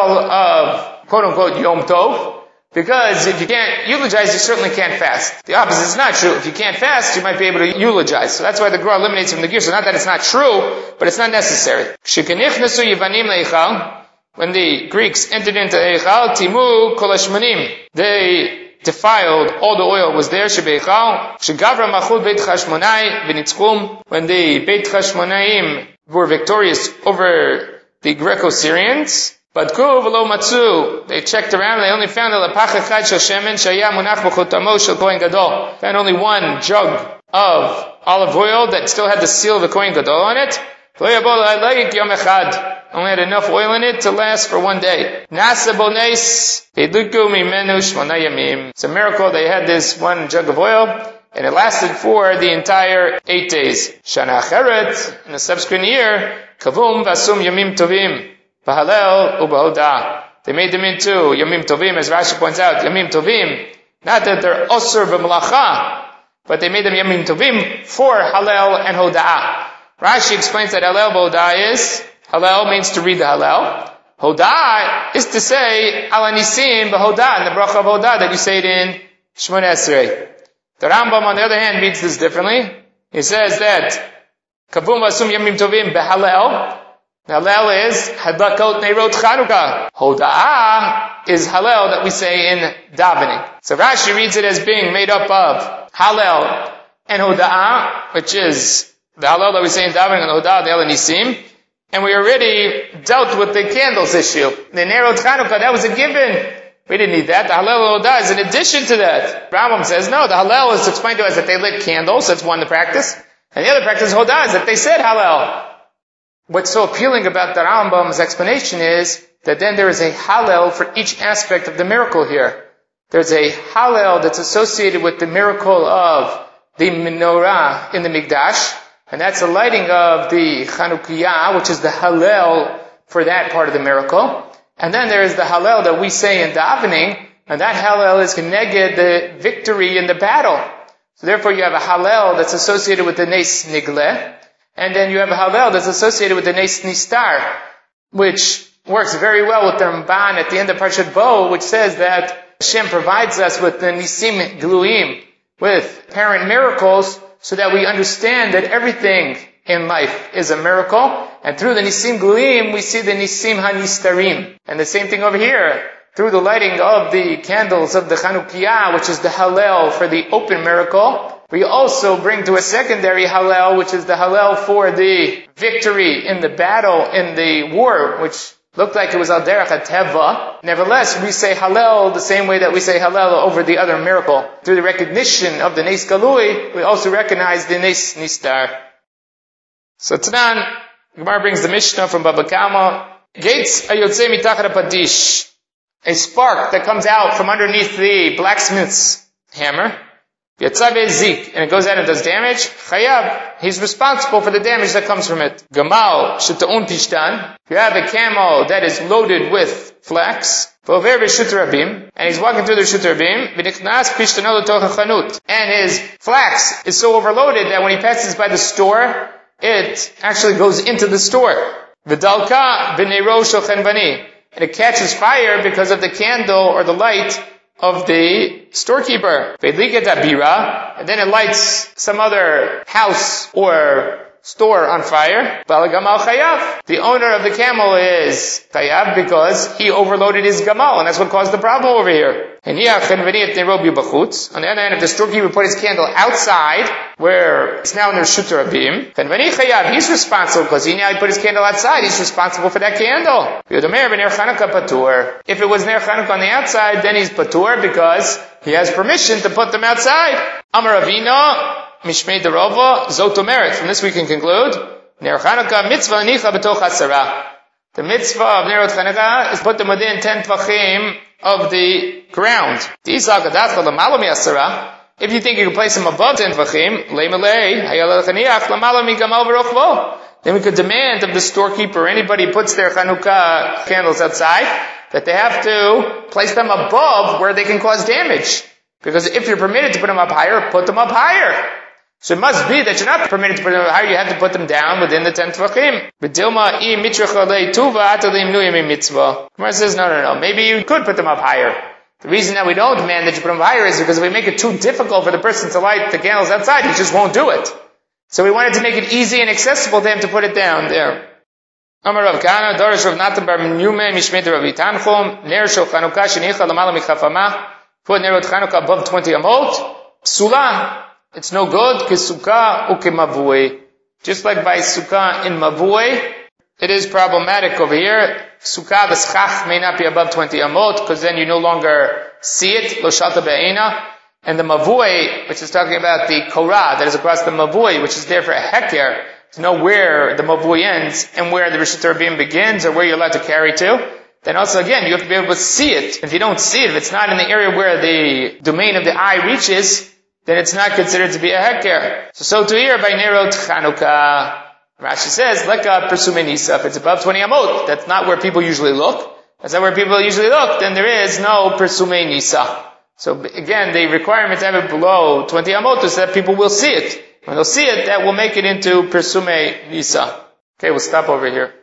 S1: of quote-unquote Yom Tov. Because if you can't eulogize, you certainly can't fast. The opposite is not true. If you can't fast, you might be able to eulogize. So that's why the Gra eliminates from the gear. So not that it's not true, but it's not necessary. When the Greeks entered into Eichal, Timu Kol Hashmanim, they defiled all the oil was there. Shebeichal, Shegavra Machul Beit Chashmonai V'nitzchum, when the Beit Chashmonaim were victorious over the Greco-Syrians. But V'lo Matzu, they checked around, they only found a Lapach Echad Shel Shemen Shaya Munach B'chotamo Shel Kohen Gadol. Found only one jug of olive oil that still had the seal of the Kohen Gadol on it. Only had enough oil in it to last for one day. It's a miracle they had this one jug of oil, and it lasted for the entire eight days. Shana Acheret, in the subsequent year, Kavum Vasum Yamim Tovim, Bahalel Ubahodah. They made them into Yamim Tovim, as Rashi points out, Yamim Tovim. Not that they're Osur B'Malacha, but they made them Yamim Tovim for Halel and Hoda'ah. Rashi explains that Halel B'Hoda'ah is, Halel means to read the Halel. Hoda'ah is to say, Ala Nisim B'Hoda'ah, in the bracha of Hoda'ah that you say it in Shmoneh Esrei. The Rambam, on the other hand, reads this differently. He says that Kavum Vasum Yamim Tovim B'Halel. Halel is Hadakot Neirot Chanukah. Hoda'ah is Halel that we say in davening. So Rashi reads it as being made up of Halel and Hoda'ah, which is the Halel that we say in davening, and Hoda'ah, the El Nisim. And we already dealt with the candles issue. The Neirot Chanukah, that was a given. We didn't need that. The Halel and Hoda'ah is in addition to that. Rambam says, no, the Halel is explained to us that they lit candles. That's one, the practice. And the other practice, Hoda'ah, is that they said Halel. What's so appealing about the Rambam's explanation is that then there is a Hallel for each aspect of the miracle here. There's a Hallel that's associated with the miracle of the menorah in the Mikdash, and that's the lighting of the Chanukiah, which is the Hallel for that part of the miracle. And then there is the Hallel that we say in davening, and that Hallel is connected the victory in the battle. So therefore you have a Hallel that's associated with the Nes Nigleh. And then you have a Hallel that's associated with the Nes Nistar, which works very well with the Ramban at the end of Parshat Bo, which says that Hashem provides us with the Nisim Gluim, with apparent miracles, so that we understand that everything in life is a miracle. And through the Nisim Gluim, we see the Nisim HaNistarim. And the same thing over here. Through the lighting of the candles of the Chanukiah, which is the Hallel for the open miracle, we also bring to a secondary Hallel, which is the Hallel for the victory in the battle, in the war, which looked like it was Al Derech HaTeva. Nevertheless, we say Hallel the same way that we say Hallel over the other miracle. Through the recognition of the Nes Galui, we also recognize the Nes Nistar. So Tanan, Gemara brings the Mishnah from Baba Kama. Gates ayotze mitachar patish. A spark that comes out from underneath the blacksmith's hammer. Yatzabe zik, and it goes out and does damage. Chayav, he's responsible for the damage that comes from it. Gamal sheta'un pishtan. You have a camel that is loaded with flax. Vover b'shut rabim, and he's walking through the shut rabim. V'nichnas pishtano l'toch hachanut, and his flax is so overloaded that when he passes by the store, it actually goes into the store. V'dalka b'neiro shel chenvani. And it catches fire because of the candle or the light of the storekeeper. And then it lights some other house or store on fire. The owner of the camel is chayav because he overloaded his gamal, and that's what caused the problem over here. On the other hand, if the storekeeper put his candle outside, where it's now in the Reshut Rabim, he's responsible because he now put his candle outside. He's responsible for that candle. If it was Ner Chanukah on the outside, then he's patur because he has permission to put them outside. Amar Ravina, Mishmei Derova, Zotomeret. From this we can conclude, Ner Chanukah mitzvah nicha b'toch asara. The mitzvah of Nerot Chanukah is put them within ten tvachim of the ground. If you think you can place them above ten tvachim, then we could demand of the storekeeper, anybody who puts their Chanukah candles outside, that they have to place them above where they can cause damage. Because if you're permitted to put them up higher, put them up higher. So it must be that you're not permitted to put them up higher, you have to put them down within the ten tvachim. Gemara says, no, no, no, maybe you could put them up higher. The reason that we don't demand that you put them higher is because if we make it too difficult for the person to light the candles outside, he just won't do it. So we wanted to make it easy and accessible to him to put it down there. Amar Rav Kana, Dorish Rav Natan bar Menume, Mishmei Rav Yitanchum, Ner Shel Chanukah Shenicha Lamala Michafama, put Nerot Chanukah above twenty amot, Psula, it's no good, Kesukah ukemavui. Just like by Sukkah in Mavui, it is problematic over here. Sukkah, the schach may not be above twenty amot, because then you no longer see it, Lo Shalta Be'ena. And the Mavui, which is talking about the Korah that is across the Mavui, which is there for a hektar, to know where the Mavui ends and where the Reshut Rabim begins, or where you're allowed to carry to. Then also again, you have to be able to see it. If you don't see it, if it's not in the area where the domain of the eye reaches, then it's not considered to be a hektar. So, so to here by Nerot Chanukah, Rashi says, Leka Persume Nisa, if it's above twenty amot, that's not where people usually look. That's not where people usually look, then there is no Persume Nisa. So again, the requirement to have it below twenty amot is that people will see it. When they'll see it, that will make it into Persume Nisa. Okay, we'll stop over here.